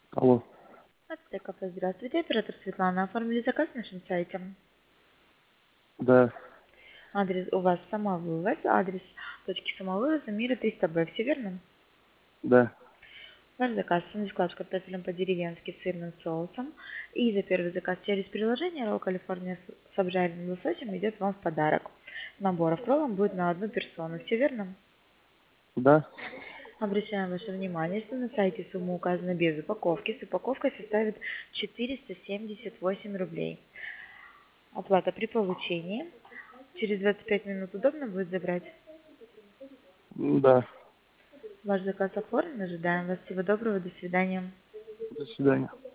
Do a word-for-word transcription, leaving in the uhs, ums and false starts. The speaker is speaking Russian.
Алло. Кафе, здравствуйте, оператор Светлана. Оформили заказ на нашем сайте. Да, Адрес у вас самовывоз, адрес точки самовывоза мира триста бэ, все верно? да. Ваш заказ сэндвич-клад с картофелем по-деревенски с сырным соусом. И за первый заказ через приложение Roll California с с обжаренным лососем идет вам в подарок. Набор в кроллом будет на одну персону, все верно? Да. Обращаем ваше внимание, что на сайте сумма указана без упаковки. С упаковкой составит четыреста семьдесят восемь рублей. Оплата при получении. Через двадцать пять минут удобно будет забрать? Да. Ваш заказ оформлен. Ожидаем вас. Всего доброго. До свидания. До свидания.